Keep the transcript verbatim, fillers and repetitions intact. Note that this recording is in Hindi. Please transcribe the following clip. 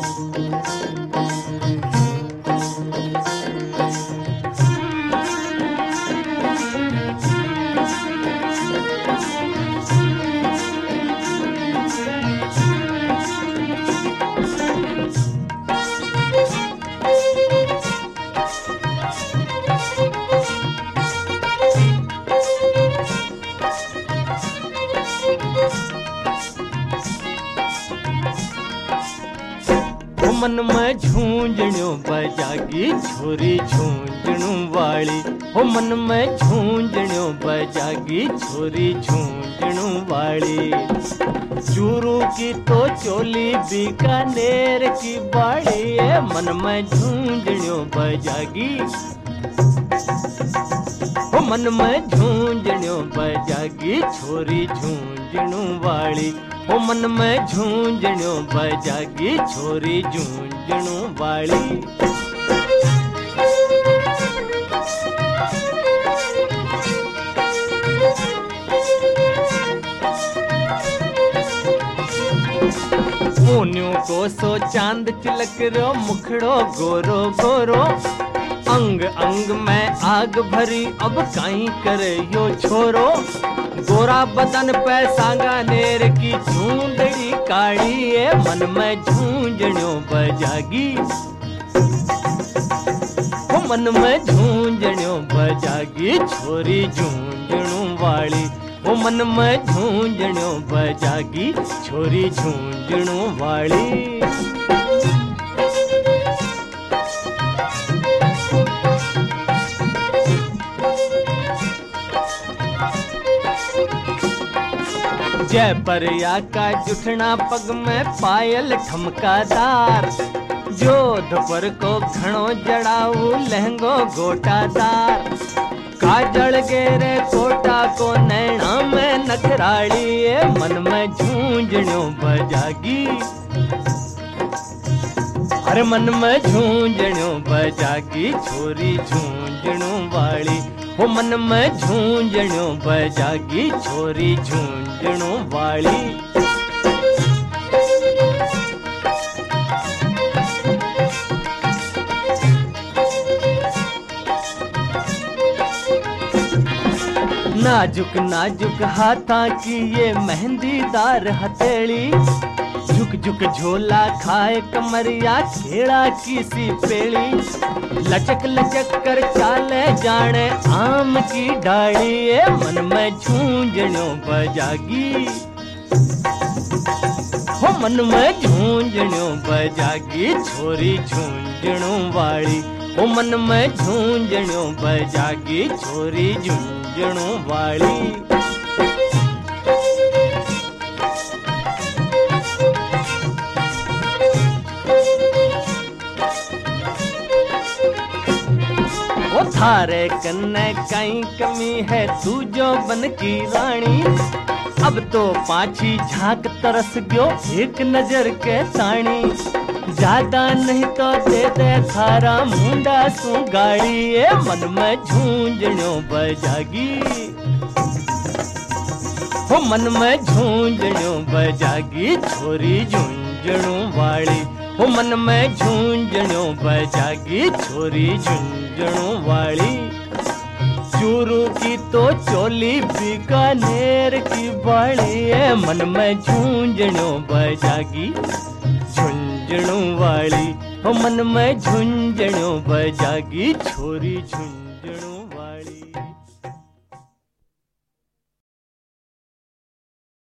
मन में झूंझणियों बजागी छोरी झूंझणू वाली, हो मन में झूंझणियों बजागी छोरी झूंझणू वाली। चूरू की तो चोली बीकानेर की बाड़ी है, मन में झूंझणियों बजागी, हो मन में झूंझणियों बजागी छोरी झूंझणू वाली, हो मन में झूंझणियों बजागी छोरी झूंझणू वाली। मोनियों को सो चांद चिलक रो, मुखड़ो गोरो गोरो, अंग अंग में आग भरी अब काई करे यो छोरो। गोरा बदन पे सांगानेर की झूंझड़ी काली है, मन में झूंझणियों बजागी, हो मन में झूंझणियों बजागी छोरी झूंझणू वाली, हो मन में झूंझणियों बजागी छोरी झूंझणू वाली। जयपरिया का जुठना पग में पायल ठमकादार, जोधपुर को घणो जड़ाऊ लहंगो गोटादार, काजल गेरे कोटा को नैना में नखराली है, मन में झूंझणियों बजागी, हर मन में झूंझणियों बजागी छोरी झूंझणू वाली, हो मन में झूंझणियों बजागी छोरी झूंझणू वाली। नाजुक नाजुक हाथा की ये मेहंदीदार हथेली, झुक झुक झोला खाए कमरिया खेड़ा की सी पेड़ी, लचक लचक कर चाले जाने आम की डाली है, मन में झूंझणियों बजागी, हो मन में झूंझणियों बजागी छोरी झूंझणू वाली, हो मन में झूंझणियों बजागी छोरी झूंझणू वाली। वो थारे कन्ने कहीं कमी है तू जो बन की रानी, अब तो पाछी झांक तरस गयो एक नजर के ताणी, ज्यादा नहीं तो दे दे थारा मुंडा सू गाड़ी है, मन में झूंझणियों बजागी, हो मन में झूंझणियों बजागी छोरी झूंझणू वाली, हो मन में झूंझणियों बजागी छोरी झूंझणू वाली। चूरू की तो चोली बीकानेर की बाड़ी है, मन में झूंझणियों बजागी झुंझणू वाली, हो मन में झुंझणियों बजागी छोरी झुंझणू वाली।